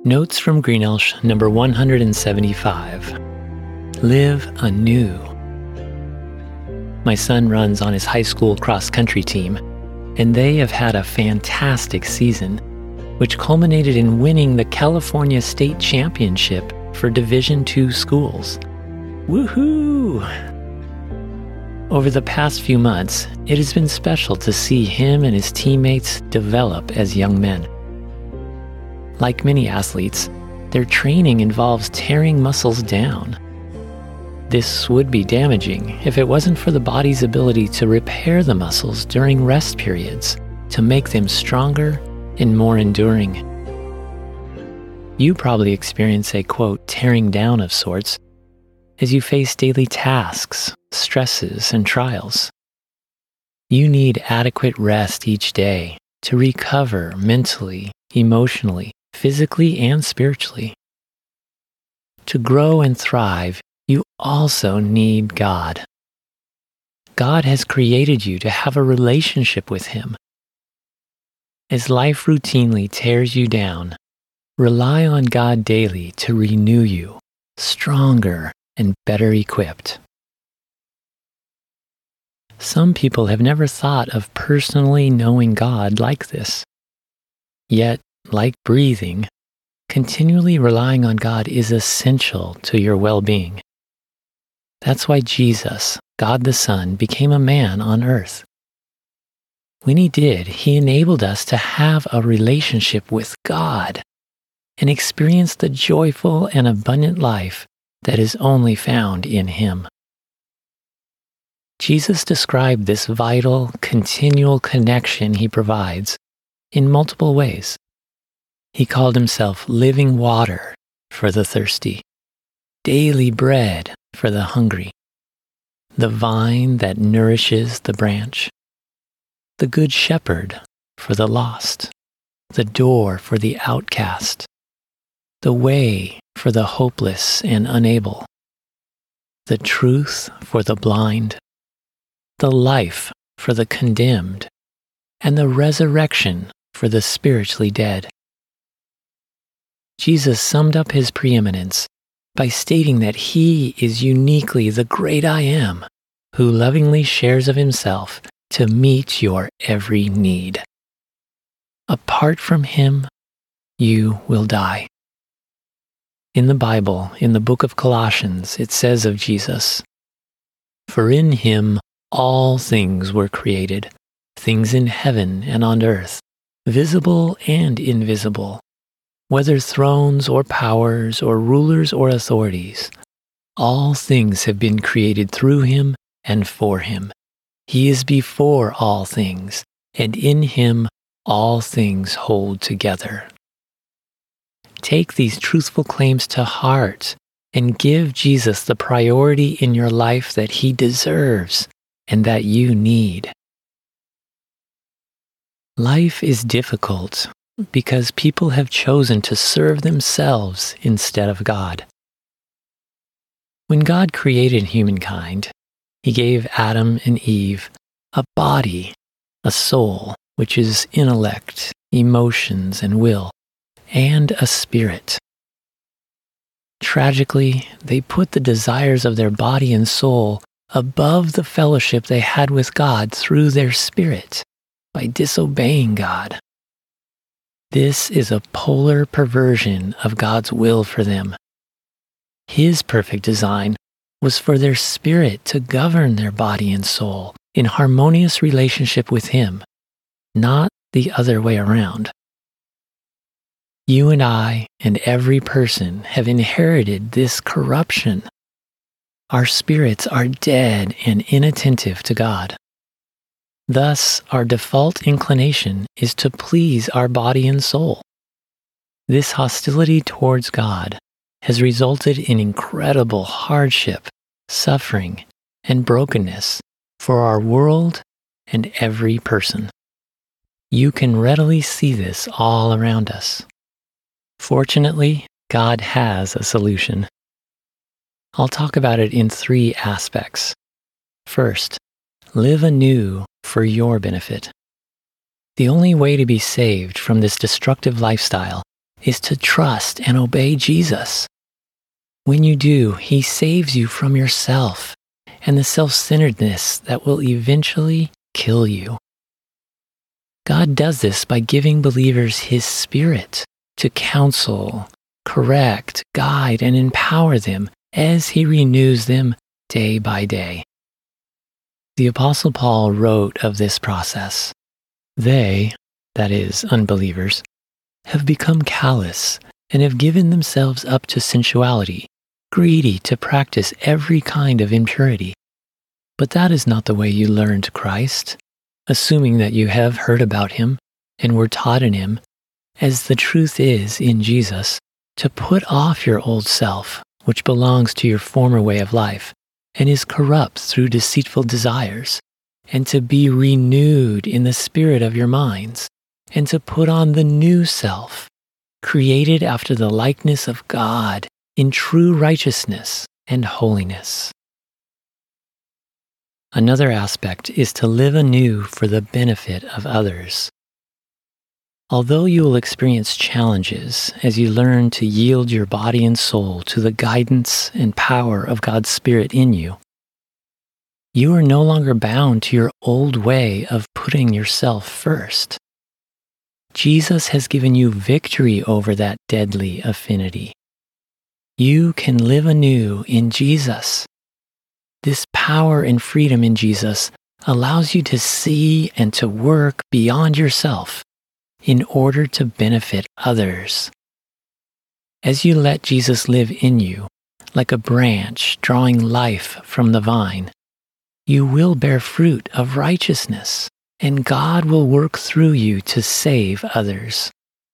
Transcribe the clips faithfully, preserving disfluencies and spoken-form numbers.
Notes from Greenelsh number one hundred seventy-five. Live anew. My son runs on his high school cross-country team, and they have had a fantastic season, which culminated in winning the California State Championship for Division two schools. Woohoo! Over the past few months, it has been special to see him and his teammates develop as young men. Like many athletes, their training involves tearing muscles down. This would be damaging if it wasn't for the body's ability to repair the muscles during rest periods to make them stronger and more enduring. You probably experience a, quote, tearing down of sorts as you face daily tasks, stresses, and trials. You need adequate rest each day to recover mentally, emotionally, physically, and spiritually. To grow and thrive, you also need God. God has created you to have a relationship with Him. As life routinely tears you down, rely on God daily to renew you, stronger and better equipped. Some people have never thought of personally knowing God like this. Yet, like breathing, continually relying on God is essential to your well-being. That's why Jesus, God the Son, became a man on earth. When He did, He enabled us to have a relationship with God and experience the joyful and abundant life that is only found in Him. Jesus described this vital, continual connection He provides in multiple ways. He called Himself living water for the thirsty, daily bread for the hungry, the vine that nourishes the branch, the good shepherd for the lost, the door for the outcast, the way for the hopeless and unable, the truth for the blind, the life for the condemned, and the resurrection for the spiritually dead. Jesus summed up His preeminence by stating that He is uniquely the great I Am, who lovingly shares of Himself to meet your every need. Apart from Him, you will die. In the Bible, in the book of Colossians, it says of Jesus, "For in Him all things were created, things in heaven and on earth, visible and invisible, whether thrones or powers or rulers or authorities, all things have been created through Him and for Him. He is before all things, and in Him all things hold together." Take these truthful claims to heart and give Jesus the priority in your life that He deserves and that you need. Life is difficult because people have chosen to serve themselves instead of God. When God created humankind, He gave Adam and Eve a body, a soul, which is intellect, emotions, and will, and a spirit. Tragically, they put the desires of their body and soul above the fellowship they had with God through their spirit by disobeying God. This is a polar perversion of God's will for them. His perfect design was for their spirit to govern their body and soul in harmonious relationship with Him, not the other way around. You and I and every person have inherited this corruption. Our spirits are dead and inattentive to God. Thus, our default inclination is to please our body and soul. This hostility towards God has resulted in incredible hardship, suffering, and brokenness for our world and every person. You can readily see this all around us. Fortunately, God has a solution. I'll talk about it in three aspects. First, live anew for your benefit. The only way to be saved from this destructive lifestyle is to trust and obey Jesus. When you do, He saves you from yourself and the self-centeredness that will eventually kill you. God does this by giving believers His Spirit to counsel, correct, guide, and empower them as He renews them day by day. The Apostle Paul wrote of this process, "They, that is, unbelievers, have become callous and have given themselves up to sensuality, greedy to practice every kind of impurity. But that is not the way you learned Christ, assuming that you have heard about Him and were taught in Him, as the truth is in Jesus, to put off your old self, which belongs to your former way of life, and is corrupt through deceitful desires, and to be renewed in the spirit of your minds, and to put on the new self, created after the likeness of God in true righteousness and holiness." Another aspect is to live anew for the benefit of others. Although you will experience challenges as you learn to yield your body and soul to the guidance and power of God's Spirit in you, you are no longer bound to your old way of putting yourself first. Jesus has given you victory over that deadly affinity. You can live anew in Jesus. This power and freedom in Jesus allows you to see and to work beyond yourself in order to benefit others. As you let Jesus live in you, like a branch drawing life from the vine, you will bear fruit of righteousness, and God will work through you to save others.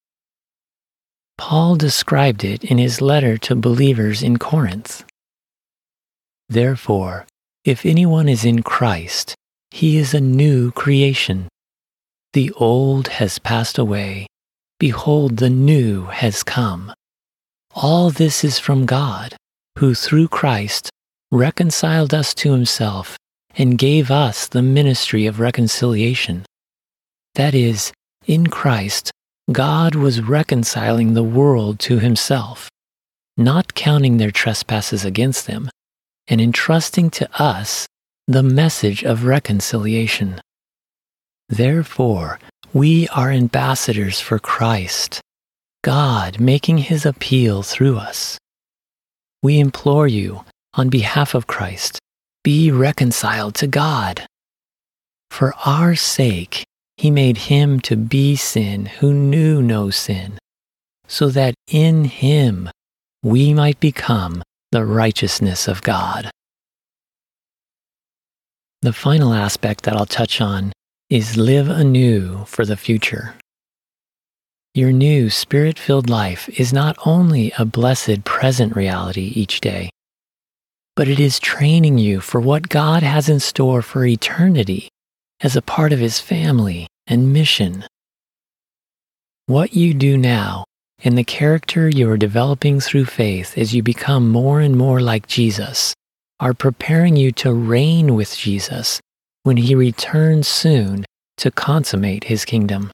Paul described it in his letter to believers in Corinth. "Therefore, if anyone is in Christ, he is a new creation. The old has passed away. Behold, the new has come. All this is from God, who through Christ reconciled us to Himself and gave us the ministry of reconciliation. That is, in Christ, God was reconciling the world to Himself, not counting their trespasses against them, and entrusting to us the message of reconciliation. Therefore, we are ambassadors for Christ, God making His appeal through us. We implore you, on behalf of Christ, be reconciled to God. For our sake, He made Him to be sin who knew no sin, so that in Him we might become the righteousness of God." The final aspect that I'll touch on is live anew for the future. Your new Spirit-filled life is not only a blessed present reality each day, but it is training you for what God has in store for eternity as a part of His family and mission. What you do now and the character you are developing through faith as you become more and more like Jesus are preparing you to reign with Jesus when He returns soon to consummate His kingdom.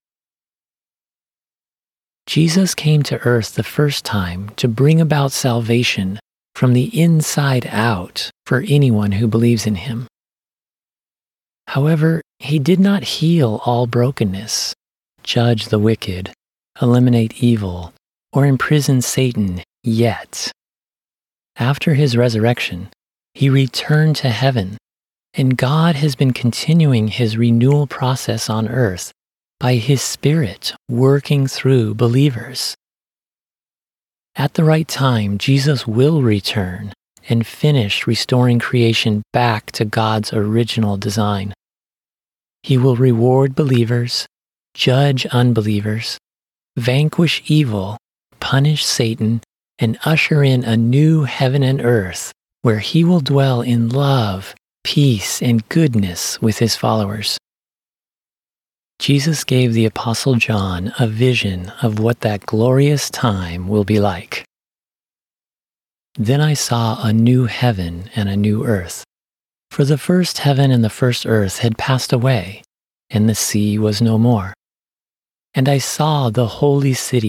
Jesus came to earth the first time to bring about salvation from the inside out for anyone who believes in Him. However, He did not heal all brokenness, judge the wicked, eliminate evil, or imprison Satan yet. After His resurrection, He returned to heaven, and God has been continuing His renewal process on earth by His Spirit working through believers. At the right time, Jesus will return and finish restoring creation back to God's original design. He will reward believers, judge unbelievers, vanquish evil, punish Satan, and usher in a new heaven and earth where He will dwell in love, peace, and goodness with His followers. Jesus gave the Apostle John a vision of what that glorious time will be like. "Then I saw a new heaven and a new earth, for the first heaven and the first earth had passed away, and the sea was no more. And I saw the holy city,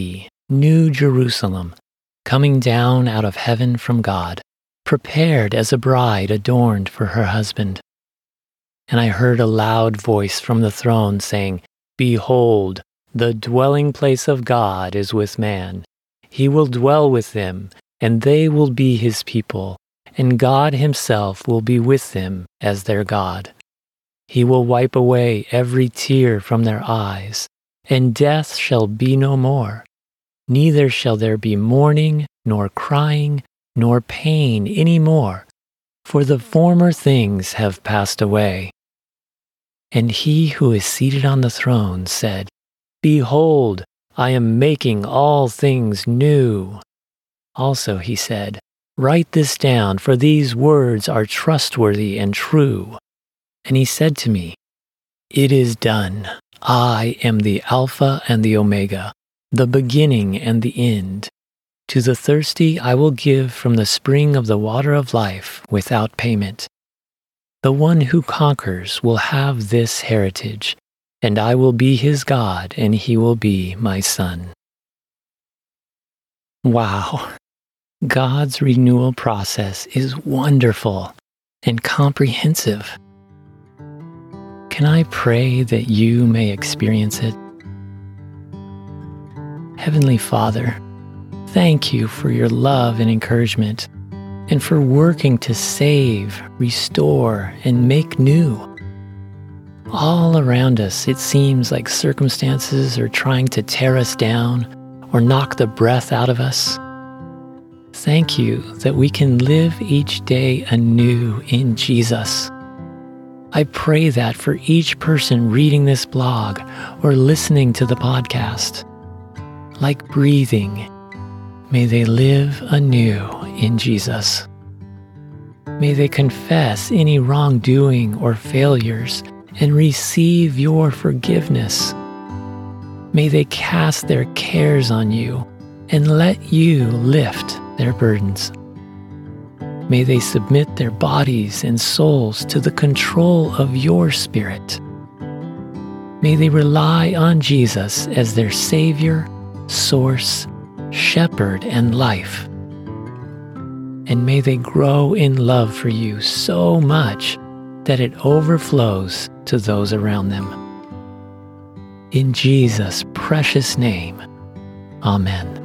New Jerusalem, coming down out of heaven from God, prepared as a bride adorned for her husband. And I heard a loud voice from the throne saying, Behold, the dwelling place of God is with man. He will dwell with them, and they will be his people, and God himself will be with them as their God. He will wipe away every tear from their eyes, and death shall be no more. Neither shall there be mourning, nor crying, nor pain any more, for the former things have passed away. And he who is seated on the throne said, Behold, I am making all things new. Also he said, Write this down, for these words are trustworthy and true. And he said to me, It is done. I am the Alpha and the Omega, the beginning and the end. To the thirsty I will give from the spring of the water of life without payment. The one who conquers will have this heritage, and I will be his God, and he will be my son. Wow, God's renewal process is wonderful and comprehensive. Can I pray that you may experience it? Heavenly Father, thank you for your love and encouragement, and for working to save, restore, and make new. All around us, it seems like circumstances are trying to tear us down or knock the breath out of us. Thank you that we can live each day anew in Jesus. I pray that for each person reading this blog or listening to the podcast, like breathing, may they live anew in Jesus. May they confess any wrongdoing or failures and receive your forgiveness. May they cast their cares on you and let you lift their burdens. May they submit their bodies and souls to the control of your Spirit. May they rely on Jesus as their Savior, source, shepherd, and life. And may they grow in love for you so much that it overflows to those around them. In Jesus' precious name, amen.